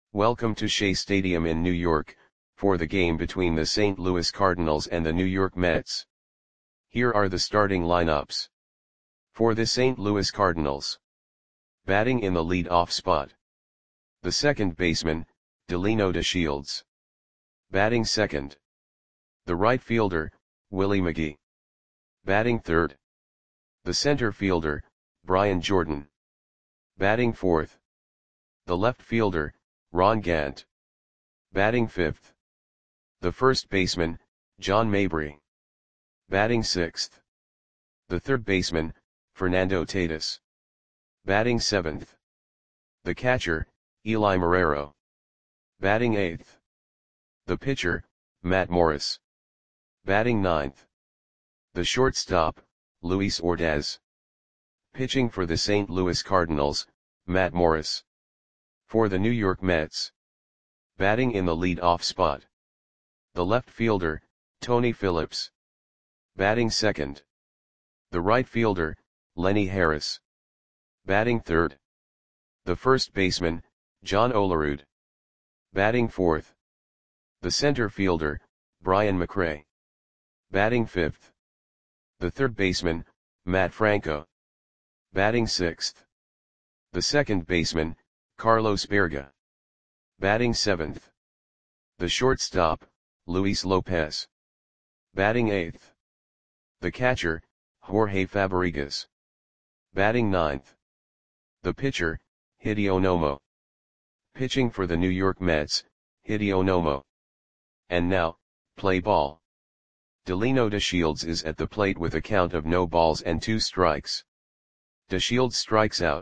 Welcome to Shea Stadium in New York, for the game between the St. Louis Cardinals and the New York Mets. Here are the starting lineups. For the St. Louis Cardinals. Batting in the lead-off spot. The second baseman, Delino DeShields. Batting second. The right fielder, Willie McGee. Batting third. The center fielder, Brian Jordan. Batting fourth. The left fielder, Ron Gant. Batting fifth. The first baseman, John Mabry. Batting sixth. The third baseman, Fernando Tatis. Batting seventh. The catcher, Eli Marrero. Batting eighth. The pitcher, Matt Morris. Batting ninth. The shortstop, Luis Ordaz. Pitching for the St. Louis Cardinals, Matt Morris. For the New York Mets. Batting in the lead-off spot. The left fielder, Tony Phillips. Batting second. The right fielder, Lenny Harris. Batting third. The first baseman, John Olerud. Batting fourth. The center fielder, Brian McRae. Batting fifth. The third baseman, Matt Franco. Batting sixth. The second baseman, Carlos Berga. Batting seventh. The shortstop, Luis Lopez. Batting eighth. The catcher, Jorge Fabrigas. Batting ninth. The pitcher, Hideo Nomo. Pitching for the New York Mets, Hideo Nomo. And now, play ball. Delino DeShields is at the plate with a count of no balls and 2 strikes. DeShields strikes out.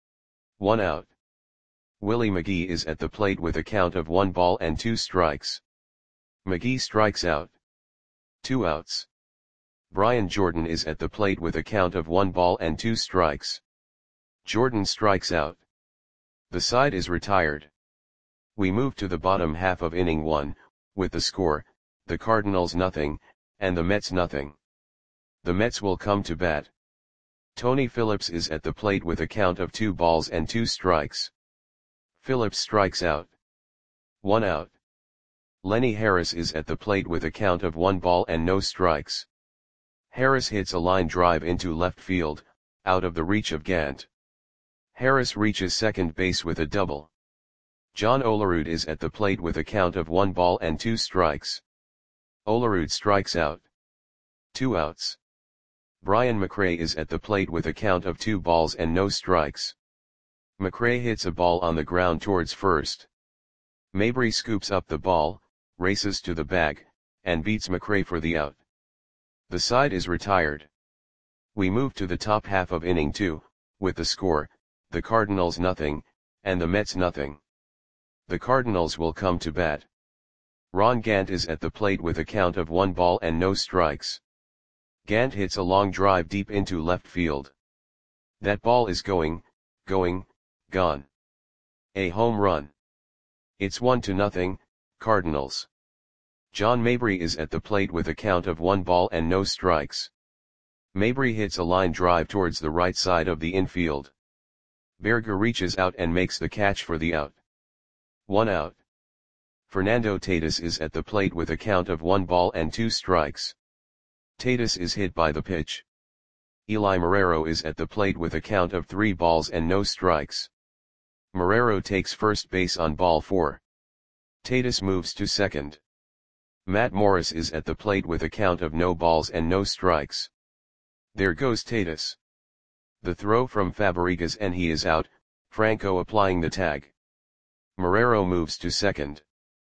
1 out. Willie McGee is at the plate with a count of 1 ball and 2 strikes. McGee strikes out. 2 outs. Brian Jordan is at the plate with a count of 1 ball and 2 strikes. Jordan strikes out. The side is retired. We move to the bottom half of inning 1, with the score, the Cardinals nothing, and the Mets nothing. The Mets will come to bat. Tony Phillips is at the plate with a count of 2 balls and 2 strikes. Phillips strikes out. 1 out. Lenny Harris is at the plate with a count of 1 ball and no strikes. Harris hits a line drive into left field, out of the reach of Gant. Harris reaches second base with a double. John Olerud is at the plate with a count of 1 ball and 2 strikes. Olerud strikes out. 2 outs. Brian McRae is at the plate with a count of 2 balls and no strikes. McRae hits a ball on the ground towards first. Mabry scoops up the ball, races to the bag, and beats McRae for the out. The side is retired. We move to the top half of inning 2, with the score, the Cardinals nothing, and the Mets nothing. The Cardinals will come to bat. Ron Gant is at the plate with a count of 1 ball and no strikes. Gant hits a long drive deep into left field. That ball is going, gone. A home run. It's 1-0, Cardinals. John Mabry is at the plate with a count of 1 ball and no strikes. Mabry hits a line drive towards the right side of the infield. Berga reaches out and makes the catch for the out. 1 out. Fernando Tatis is at the plate with a count of 1 ball and 2 strikes. Tatis is hit by the pitch. Eli Marrero is at the plate with a count of 3 balls and no strikes. Marrero takes first base on ball 4. Tatis moves to second. Matt Morris is at the plate with a count of no balls and no strikes. There goes Tatis. The throw from Fabrigas and he is out, Franco applying the tag. Marrero moves to second.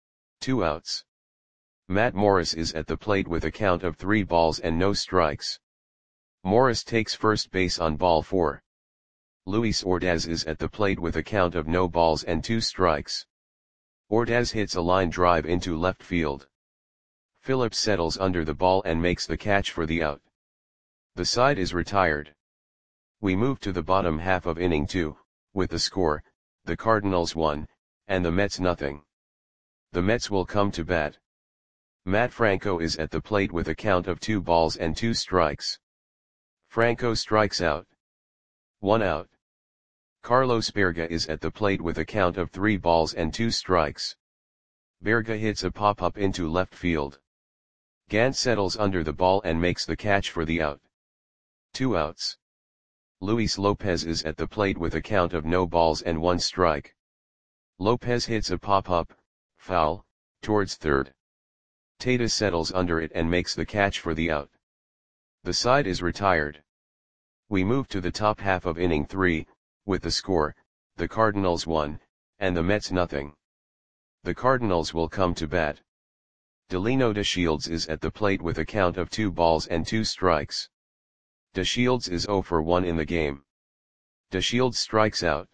2 outs. Matt Morris is at the plate with a count of 3 balls and no strikes. Morris takes first base on ball 4. Luis Ordaz is at the plate with a count of no balls and 2 strikes. Ordaz hits a line drive into left field. Phillips settles under the ball and makes the catch for the out. The side is retired. We move to the bottom half of inning 2, with the score, the Cardinals 1, and the Mets nothing. The Mets will come to bat. Matt Franco is at the plate with a count of 2 balls and 2 strikes. Franco strikes out. 1 out. Carlos Berga is at the plate with a count of 3 balls and 2 strikes. Berga hits a pop-up into left field. Gant settles under the ball and makes the catch for the out. 2 outs. Luis Lopez is at the plate with a count of no balls and 1 strike. Lopez hits a pop-up, foul, towards third. Tatis settles under it and makes the catch for the out. The side is retired. We move to the top half of inning 3, with the score, the Cardinals 1, and the Mets nothing. The Cardinals will come to bat. Delino DeShields is at the plate with a count of 2 balls and 2 strikes. DeShields is 0 for 1 in the game. DeShields strikes out.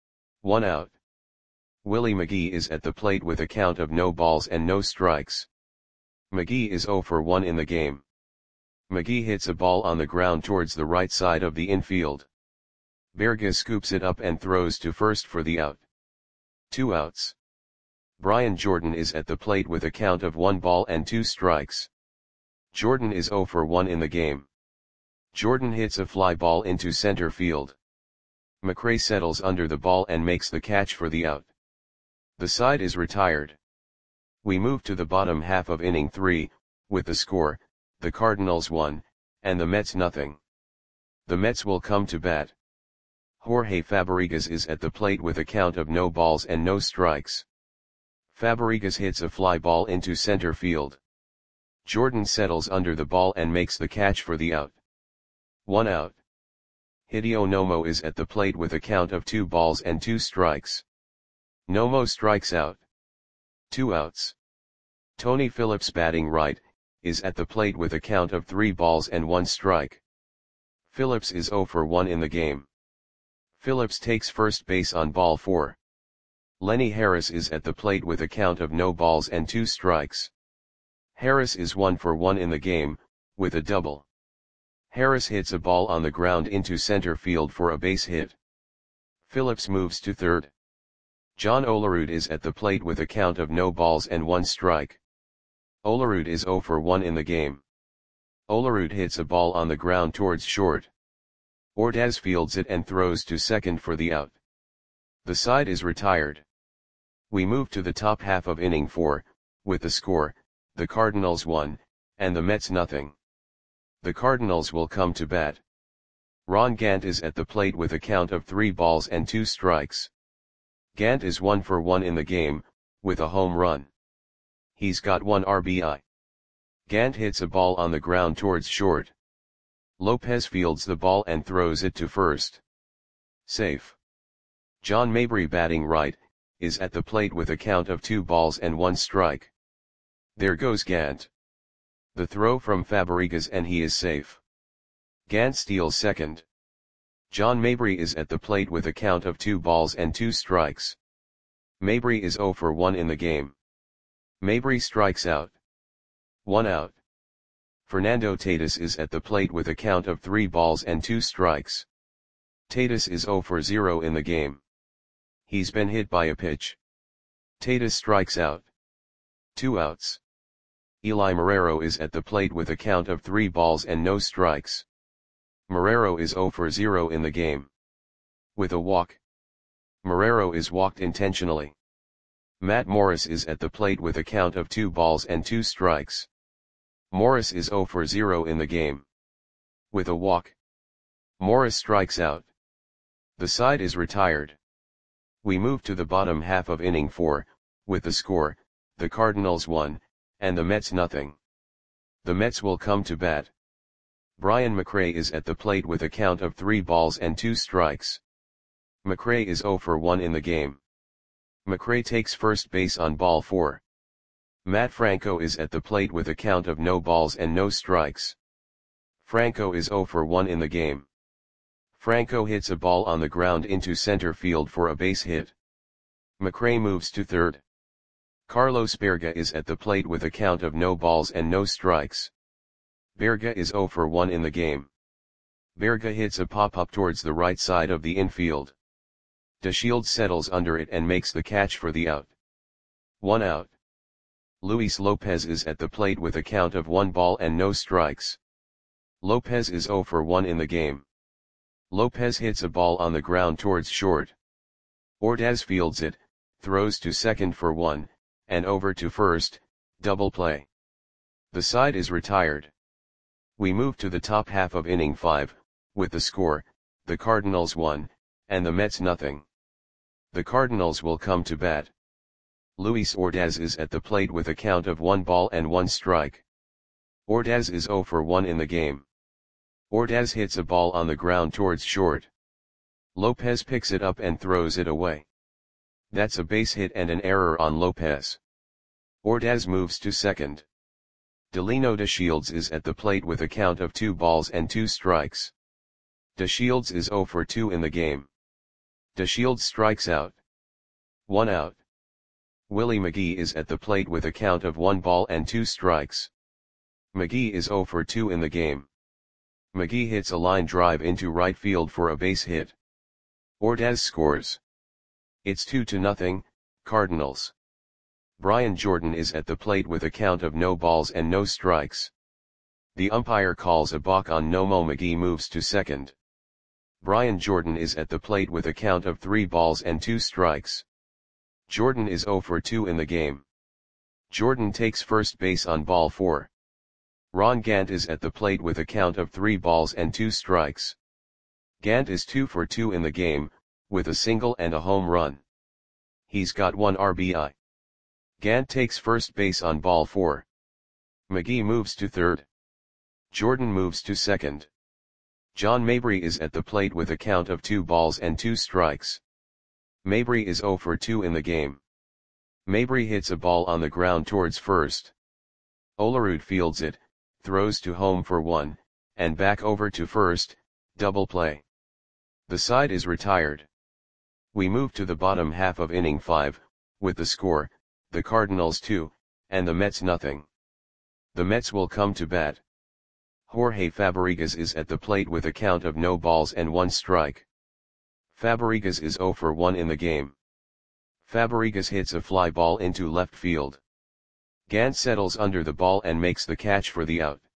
1 out. Willie McGee is at the plate with a count of no balls and no strikes. McGee is 0 for 1 in the game. McGee hits a ball on the ground towards the right side of the infield. Berga scoops it up and throws to first for the out. 2 outs. Brian Jordan is at the plate with a count of 1 ball and 2 strikes. Jordan is 0 for 1 in the game. Jordan hits a fly ball into center field. McRae settles under the ball and makes the catch for the out. The side is retired. We move to the bottom half of inning 3, with the score, the Cardinals 1, and the Mets nothing. The Mets will come to bat. Jorge Fabrigas is at the plate with a count of no balls and no strikes. Fabrigas hits a fly ball into center field. Jordan settles under the ball and makes the catch for the out. 1 out. Hideo Nomo is at the plate with a count of 2 balls and 2 strikes. Nomo strikes out. 2 outs. Tony Phillips batting right, is at the plate with a count of 3 balls and 1 strike. Phillips is 0 for 1 in the game. Phillips takes first base on ball 4. Lenny Harris is at the plate with a count of no balls and 2 strikes. Harris is 1 for 1 in the game, with a double. Harris hits a ball on the ground into center field for a base hit. Phillips moves to third. John Olerud is at the plate with a count of no balls and 1 strike. Olerud is 0 for 1 in the game. Olerud hits a ball on the ground towards short. Ordaz fields it and throws to second for the out. The side is retired. We move to the top half of inning 4, with the score, the Cardinals 1, and the Mets nothing. The Cardinals will come to bat. Ron Gant is at the plate with a count of 3 balls and 2 strikes. Gant is 1 for 1 in the game, with a home run. He's got 1 RBI. Gant hits a ball on the ground towards short. Lopez fields the ball and throws it to first. Safe. John Mabry batting right, is at the plate with a count of 2 balls and 1 strike. There goes Gant. The throw from Fabrigas and he is safe. Gant steals second. John Mabry is at the plate with a count of 2 balls and 2 strikes. Mabry is 0 for 1 in the game. Mabry strikes out. 1 out. Fernando Tatis is at the plate with a count of 3 balls and 2 strikes. Tatis is 0 for 0 in the game. He's been hit by a pitch. Tatis strikes out. 2 outs. Eli Marrero is at the plate with a count of 3 balls and no strikes. Marrero is 0 for 0 in the game. With a walk. Marrero is walked intentionally. Matt Morris is at the plate with a count of 2 balls and 2 strikes. Morris is 0 for 0 in the game. With a walk. Morris strikes out. The side is retired. We move to the bottom half of inning 4, with the score, the Cardinals 1, and the Mets nothing. The Mets will come to bat. Brian McRae is at the plate with a count of 3 balls and 2 strikes. McRae is 0 for 1 in the game. McRae takes first base on ball 4. Matt Franco is at the plate with a count of no balls and no strikes. Franco is 0 for 1 in the game. Franco hits a ball on the ground into center field for a base hit. McRae moves to third. Carlos Berga is at the plate with a count of no balls and no strikes. Berga is 0 for 1 in the game. Berga hits a pop-up towards the right side of the infield. DeShields settles under it and makes the catch for the out. 1 out. Luis Lopez is at the plate with a count of 1 ball and no strikes. Lopez is 0 for 1 in the game. Lopez hits a ball on the ground towards short. Ordaz fields it, throws to second for one, and over to first, double play. The side is retired. We move to the top half of inning 5, with the score, the Cardinals 1, and the Mets nothing. The Cardinals will come to bat. Luis Ordaz is at the plate with a count of 1 ball and 1 strike. Ordaz is 0 for 1 in the game. Ordaz hits a ball on the ground towards short. Lopez picks it up and throws it away. That's a base hit and an error on Lopez. Ordaz moves to second. Delino DeShields is at the plate with a count of 2 balls and 2 strikes. DeShields is 0 for 2 in the game. DeShields strikes out. 1 out. Willie McGee is at the plate with a count of 1 ball and 2 strikes. McGee is 0 for 2 in the game. McGee hits a line drive into right field for a base hit. Ordaz scores. It's 2-0, Cardinals. Brian Jordan is at the plate with a count of no balls and no strikes. The umpire calls a balk on Nomo. McGee moves to second. Brian Jordan is at the plate with a count of 3 balls and 2 strikes. Jordan is 0 for 2 in the game. Jordan takes first base on ball 4. Ron Gant is at the plate with a count of 3 balls and 2 strikes. Gant is 2 for 2 in the game, with a single and a home run. He's got 1 RBI. Gant takes first base on ball 4. McGee moves to third. Jordan moves to second. John Mabry is at the plate with a count of 2 balls and 2 strikes. Mabry is 0 for 2 in the game. Mabry hits a ball on the ground towards first. Olerud fields it, throws to home for 1, and back over to first, double play. The side is retired. We move to the bottom half of inning 5, with the score, the Cardinals 2, and the Mets nothing. The Mets will come to bat. Jorge Fabregas is at the plate with a count of no balls and 1 strike. Fabregas is 0 for 1 in the game. Fabregas hits a fly ball into left field. Gant settles under the ball and makes the catch for the out.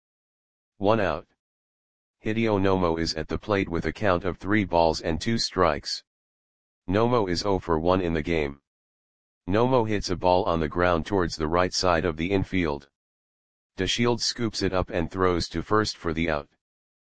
1 out. Hideo Nomo is at the plate with a count of 3 balls and 2 strikes. Nomo is 0 for 1 in the game. Nomo hits a ball on the ground towards the right side of the infield. DeShields scoops it up and throws to first for the out.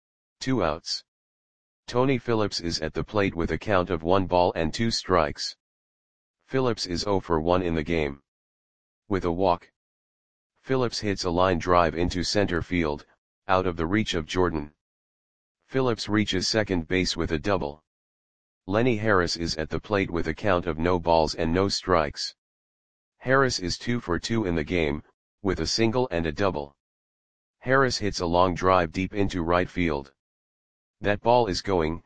2 outs. Tony Phillips is at the plate with a count of 1 ball and 2 strikes. Phillips is 0 for 1 in the game. With a walk. Phillips hits a line drive into center field, out of the reach of Jordan. Phillips reaches second base with a double. Lenny Harris is at the plate with a count of no balls and no strikes. Harris is 2 for 2 in the game, with a single and a double. Harris hits a long drive deep into right field. That ball is gone.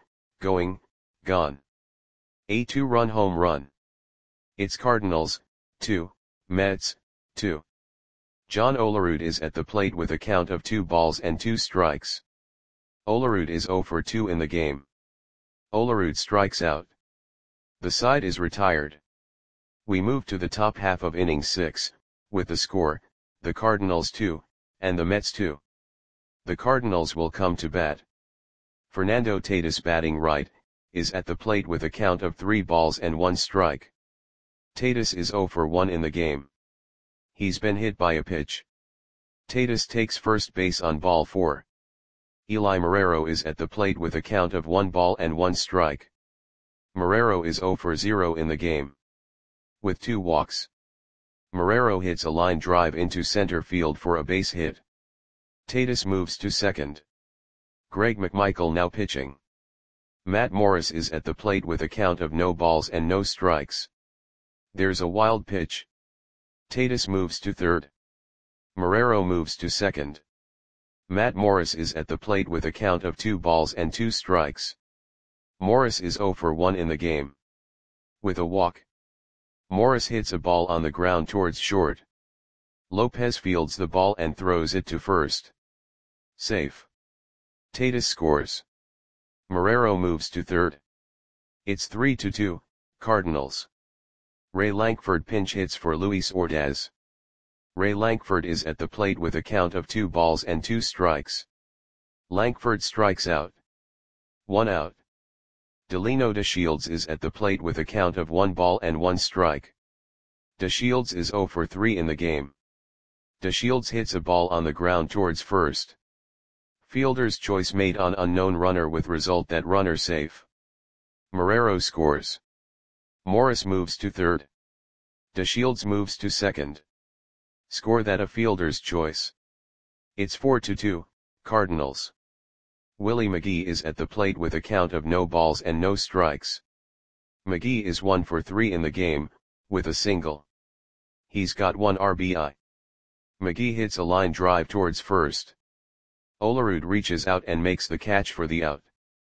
A 2-run home run. It's Cardinals, 2, Mets, 2. John Olerud is at the plate with a count of 2 balls and 2 strikes. Olerud is 0 for 2 in the game. Olerud strikes out. The side is retired. We move to the top half of inning 6, with the score, the Cardinals 2, and the Mets 2. The Cardinals will come to bat. Fernando Tatis, batting right, is at the plate with a count of 3 balls and 1 strike. Tatis is 0 for 1 in the game. He's been hit by a pitch. Tatis takes first base on ball 4. Eli Marrero is at the plate with a count of 1 ball and 1 strike. Marrero is 0 for 0 in the game. With 2 walks. Marrero hits a line drive into center field for a base hit. Tatis moves to second. Greg McMichael now pitching. Matt Morris is at the plate with a count of no balls and no strikes. There's a wild pitch. Tatis moves to third. Marrero moves to second. Matt Morris is at the plate with a count of 2 balls and 2 strikes. Morris is 0 for 1 in the game. With a walk. Morris hits a ball on the ground towards short. Lopez fields the ball and throws it to first. Safe. Tatis scores. Marrero moves to third. It's 3-2, Cardinals. Ray Lankford pinch hits for Luis Ordaz. Ray Lankford is at the plate with a count of 2 balls and 2 strikes. Lankford strikes out. 1 out. Delino DeShields is at the plate with a count of 1 ball and 1 strike. DeShields is 0 for 3 in the game. DeShields hits a ball on the ground towards first. Fielder's choice made on unknown runner with result that runner safe. Marrero scores. Morris moves to third. DeShields moves to second. Score that a fielder's choice. It's 4-2, Cardinals. Willie McGee is at the plate with a count of no balls and no strikes. McGee is 1 for 3 in the game, with a single. He's got 1 RBI. McGee hits a line drive towards first. Olerud reaches out and makes the catch for the out.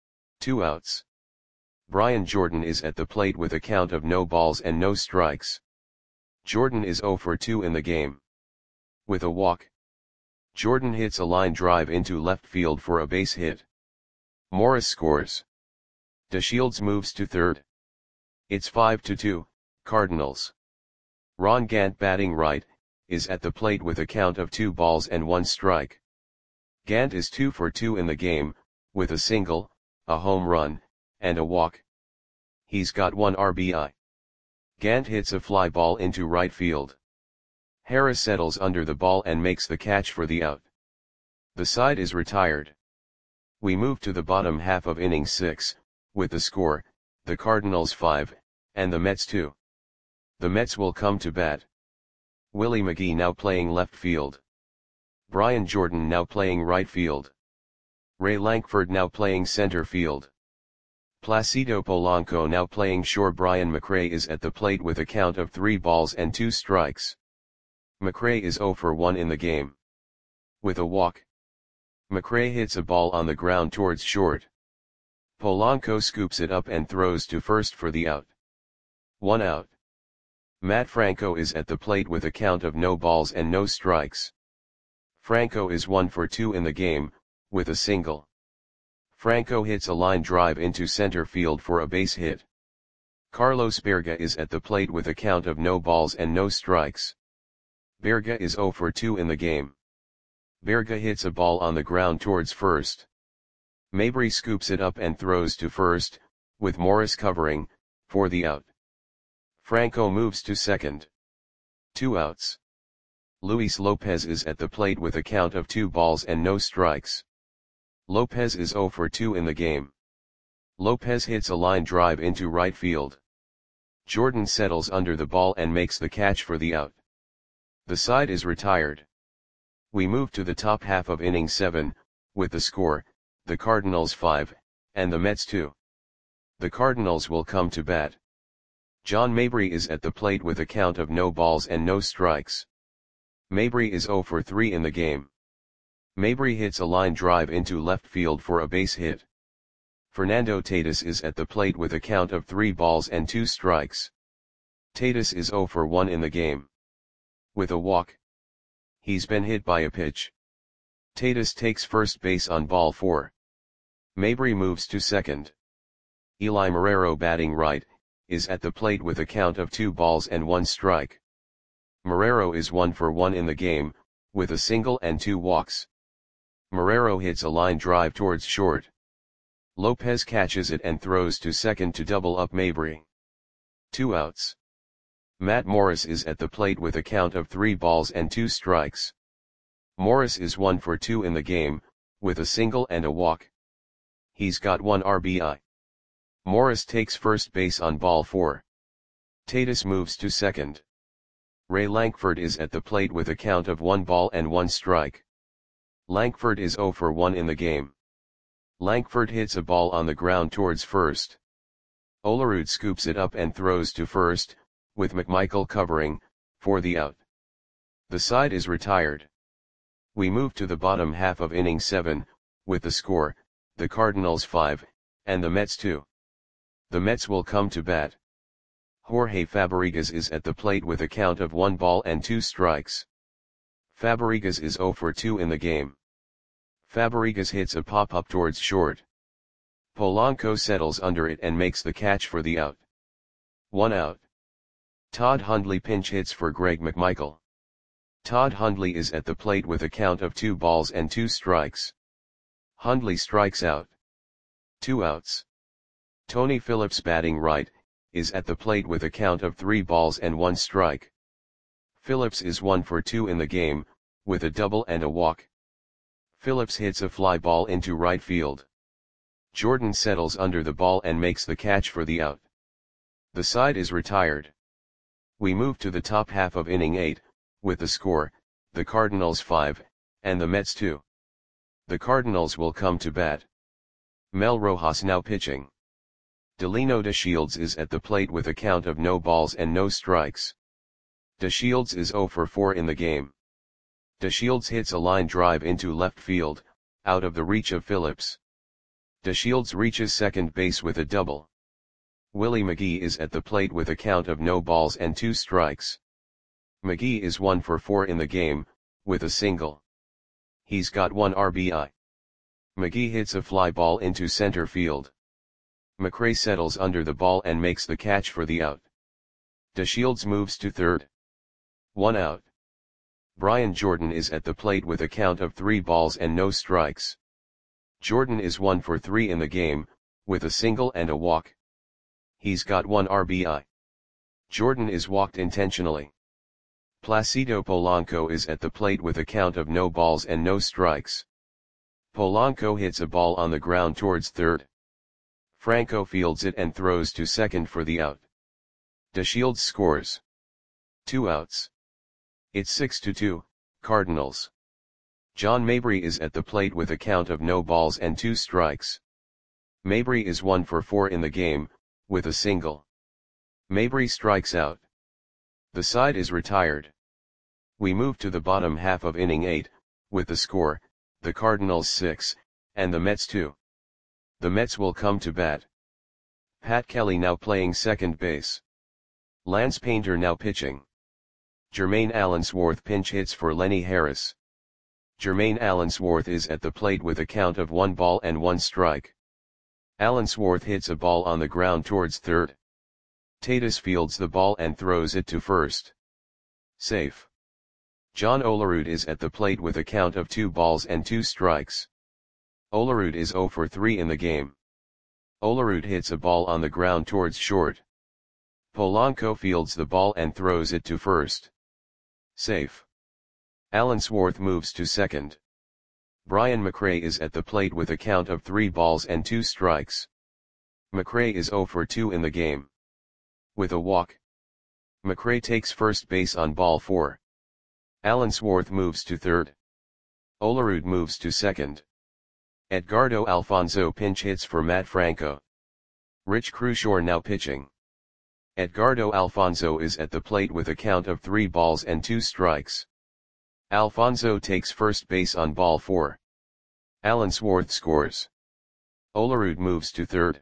2 outs. Brian Jordan is at the plate with a count of no balls and no strikes. Jordan is 0 for 2 in the game. With a walk. Jordan hits a line drive into left field for a base hit. Morris scores. DeShields moves to third. It's 5-2, Cardinals. Ron Gant batting right, is at the plate with a count of 2 balls and 1 strike. Gant is 2 for 2 in the game, with a single, a home run, and a walk. He's got 1 RBI. Gant hits a fly ball into right field. Harris settles under the ball and makes the catch for the out. The side is retired. We move to the bottom half of inning 6, with the score, the Cardinals 5, and the Mets 2. The Mets will come to bat. Willie McGee now playing left field. Brian Jordan now playing right field. Ray Lankford now playing center field. Placido Polanco now playing short. Brian McRae is at the plate with a count of 3 balls and 2 strikes. McRae is 0 for 1 in the game. With a walk. McRae hits a ball on the ground towards short. Polanco scoops it up and throws to first for the out. 1 out. Matt Franco is at the plate with a count of no balls and no strikes. Franco is 1 for 2 in the game, with a single. Franco hits a line drive into center field for a base hit. Carlos Berga is at the plate with a count of no balls and no strikes. Berga is 0 for 2 in the game. Berga hits a ball on the ground towards first. Mabry scoops it up and throws to first, with Morris covering, for the out. Franco moves to second. 2 outs. Luis Lopez is at the plate with a count of 2 balls and no strikes. Lopez is 0 for 2 in the game. Lopez hits a line drive into right field. Jordan settles under the ball and makes the catch for the out. The side is retired. We move to the top half of inning 7, with the score, the Cardinals 5, and the Mets 2. The Cardinals will come to bat. John Mabry is at the plate with a count of no balls and no strikes. Mabry is 0 for 3 in the game. Mabry hits a line drive into left field for a base hit. Fernando Tatis is at the plate with a count of 3 balls and 2 strikes. Tatis is 0 for 1 in the game. With a walk. He's been hit by a pitch. Tatis takes first base on ball 4. Mabry moves to second. Eli Marrero batting right, is at the plate with a count of 2 balls and 1 strike. Marrero is 1 for 1 in the game, with a single and 2 walks. Marrero hits a line drive towards short. Lopez catches it and throws to second to double up Mabry. 2 outs. Matt Morris is at the plate with a count of 3 balls and 2 strikes. Morris is 1 for 2 in the game, with a single and a walk. He's got 1 RBI. Morris takes first base on ball 4. Tatis moves to second. Ray Lankford is at the plate with a count of 1 ball and 1 strike. Lankford is 0 for 1 in the game. Lankford hits a ball on the ground towards first. Olerud scoops it up and throws to first, with McMichael covering, for the out. The side is retired. We move to the bottom half of inning 7, with the score, the Cardinals 5, and the Mets 2. The Mets will come to bat. Jorge Fabregas is at the plate with a count of 1 ball and 2 strikes. Fabregas is 0 for 2 in the game. Fabregas hits a pop-up towards short. Polanco settles under it and makes the catch for the out. 1 out. Todd Hundley pinch hits for Greg McMichael. Todd Hundley is at the plate with a count of 2 balls and 2 strikes. Hundley strikes out. 2 outs. Tony Phillips batting right, is at the plate with a count of 3 balls and 1 strike. Phillips is 1 for 2 in the game, with a double and a walk. Phillips hits a fly ball into right field. Jordan settles under the ball and makes the catch for the out. The side is retired. We move to the top half of inning 8, with the score, the Cardinals 5, and the Mets 2. The Cardinals will come to bat. Mel Rojas now pitching. Delino DeShields is at the plate with a count of no balls and no strikes. DeShields is 0 for 4 in the game. DeShields hits a line drive into left field, out of the reach of Phillips. DeShields reaches second base with a double. Willie McGee is at the plate with a count of no balls and 2 strikes. McGee is 1 for 4 in the game, with a single. He's got 1 RBI. McGee hits a fly ball into center field. McRae settles under the ball and makes the catch for the out. DeShields moves to third. 1 out. Brian Jordan is at the plate with a count of 3 balls and no strikes. Jordan is 1 for 3 in the game, with a single and a walk. He's got 1 RBI. Jordan is walked intentionally. Placido Polanco is at the plate with a count of no balls and no strikes. Polanco hits a ball on the ground towards third. Franco fields it and throws to second for the out. DeShields scores. 2 outs. It's 6-2, Cardinals. John Mabry is at the plate with a count of no balls and 2 strikes. Mabry is 1 for 4 in the game, with a single. Mabry strikes out. The side is retired. We move to the bottom half of inning 8, with the score, the Cardinals 6, and the Mets 2. The Mets will come to bat. Pat Kelly now playing second base. Lance Painter now pitching. Jermaine Allensworth pinch hits for Lenny Harris. Jermaine Allensworth is at the plate with a count of 1 ball and 1 strike. Allensworth hits a ball on the ground towards third. Tatis fields the ball and throws it to first. Safe. John Olerud is at the plate with a count of 2 balls and 2 strikes. Olerud is 0 for 3 in the game. Olerud hits a ball on the ground towards short. Polanco fields the ball and throws it to first. Safe. Allensworth moves to second. Brian McRae is at the plate with a count of 3 balls and 2 strikes. McRae is 0 for 2 in the game. With a walk. McRae takes first base on ball 4. Allensworth moves to third. Olerud moves to second. Edgardo Alfonzo pinch hits for Matt Franco. Rich Crushore now pitching. Edgardo Alfonzo is at the plate with a count of 3 balls and 2 strikes. Alfonzo takes first base on ball 4. Allensworth scores. Olerud moves to third.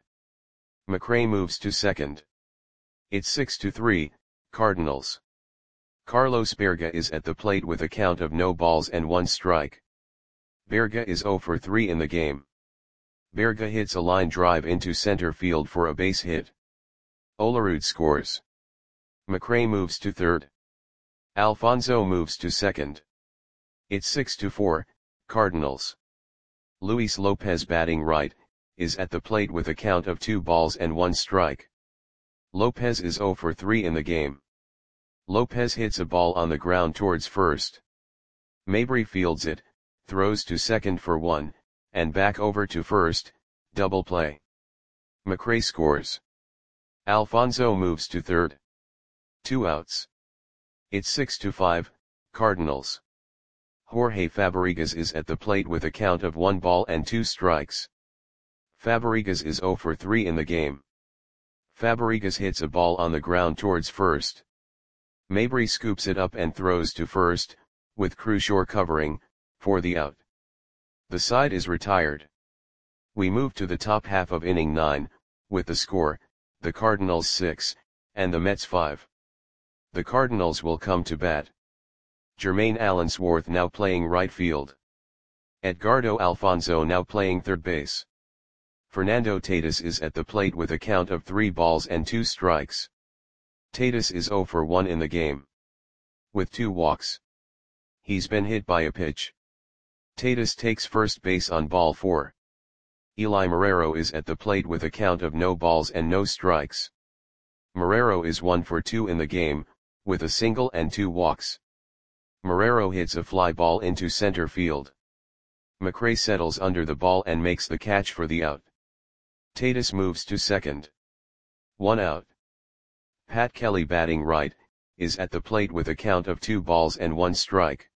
McRae moves to second. It's 6-3, Cardinals. Carlos Berga is at the plate with a count of no balls and 1 strike. Berga is 0 for 3 in the game. Berga hits a line drive into center field for a base hit. Olerud scores. McRae moves to third. Alfonzo moves to second. It's 6-4, Cardinals. Luis Lopez batting right, is at the plate with a count of 2 balls and 1 strike. Lopez is 0 for 3 in the game. Lopez hits a ball on the ground towards first. Mabry fields it, throws to second for 1, and back over to first, double play. McRae scores. Alfonzo moves to third. 2 outs. It's 6-5, Cardinals. Jorge Fabregas is at the plate with a count of 1 ball and 2 strikes. Fabregas is 0 for 3 in the game. Fabregas hits a ball on the ground towards first. Mabry scoops it up and throws to first, with Crushore covering, for the out. The side is retired. We move to the top half of inning 9, with the score, the Cardinals 6, and the Mets 5. The Cardinals will come to bat. Jermaine Allensworth now playing right field. Edgardo Alfonzo now playing third base. Fernando Tatis is at the plate with a count of 3 balls and 2 strikes. Tatis is 0 for 1 in the game. With 2 walks. He's been hit by a pitch. Tatis takes first base on ball 4. Eli Marrero is at the plate with a count of no balls and no strikes. Marrero is 1 for 2 in the game, with a single and 2 walks. Marrero hits a fly ball into center field. McRae settles under the ball and makes the catch for the out. Tatis moves to second. 1 out. Pat Kelly, batting right, is at the plate with a count of 2 balls and 1 strike.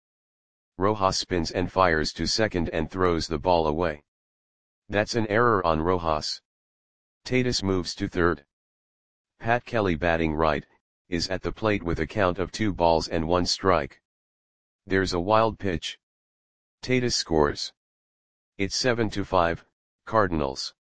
Rojas spins and fires to second and throws the ball away. That's an error on Rojas. Tatis moves to third. Pat Kelly, batting right, is at the plate with a count of 2 balls and 1 strike. There's a wild pitch. Tatis scores. It's 7-5, Cardinals.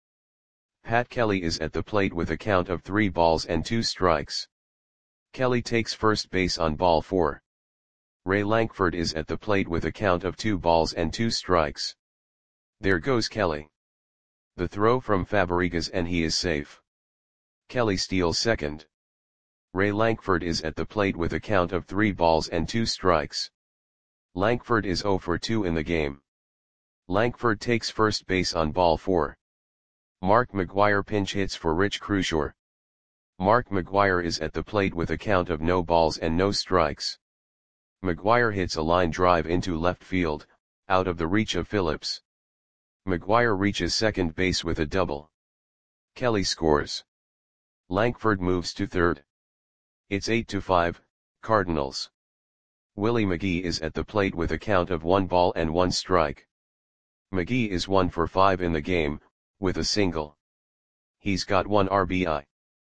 Pat Kelly is at the plate with a count of 3 balls and 2 strikes. Kelly takes first base on ball 4. Ray Lankford is at the plate with a count of 2 balls and 2 strikes. There goes Kelly. The throw from Fabregas and he is safe. Kelly steals second. Ray Lankford is at the plate with a count of 3 balls and 2 strikes. Lankford is 0 for 2 in the game. Lankford takes first base on ball 4. Mark McGwire pinch hits for Rich Crushore. Mark McGwire is at the plate with a count of no balls and no strikes. McGwire hits a line drive into left field, out of the reach of Phillips. McGwire reaches second base with a double. Kelly scores. Lankford moves to third. It's 8-5, Cardinals. Willie McGee is at the plate with a count of 1 ball and 1 strike. McGee is 1 for 5 in the game, with a single. He's got 1 RBI.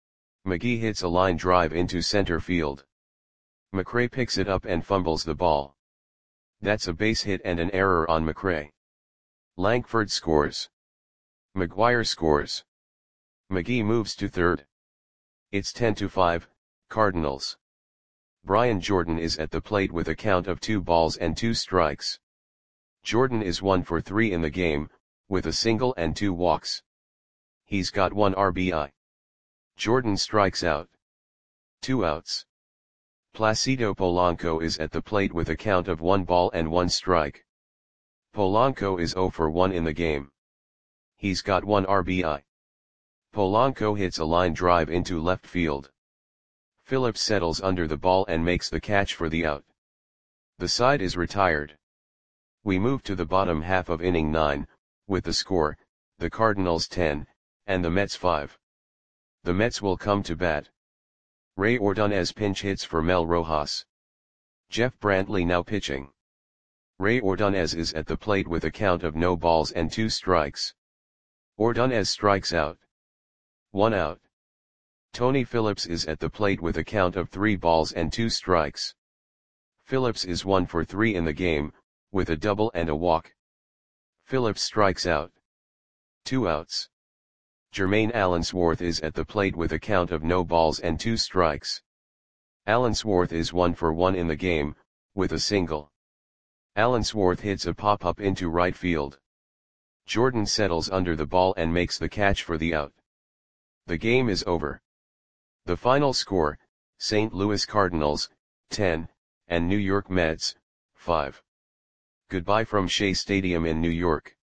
McGee hits a line drive into center field. McRae picks it up and fumbles the ball. That's a base hit and an error on McRae. Lankford scores. McGwire scores. McGee moves to third. It's 10-5, Cardinals. Brian Jordan is at the plate with a count of 2 balls and 2 strikes. Jordan is 1 for 3 in the game, with a single and 2 walks. He's got 1 RBI. Jordan strikes out. 2 outs. Placido Polanco is at the plate with a count of 1 ball and 1 strike. Polanco is 0 for 1 in the game. He's got 1 RBI. Polanco hits a line drive into left field. Phillips settles under the ball and makes the catch for the out. The side is retired. We move to the bottom half of inning 9, with the score, the Cardinals 10, and the Mets 5. The Mets will come to bat. Ray Ordonez pinch hits for Mel Rojas. Jeff Brantley now pitching. Ray Ordonez is at the plate with a count of no balls and 2 strikes. Ordonez strikes out. 1 out. Tony Phillips is at the plate with a count of 3 balls and 2 strikes. Phillips is 1 for 3 in the game, with a double and a walk. Phillips strikes out. 2 outs. Jermaine Allensworth is at the plate with a count of no balls and 2 strikes. Allensworth is 1 for 1 in the game, with a single. Allensworth hits a pop-up into right field. Jordan settles under the ball and makes the catch for the out. The game is over. The final score, St. Louis Cardinals, 10, and New York Mets, 5. Goodbye from Shea Stadium in New York.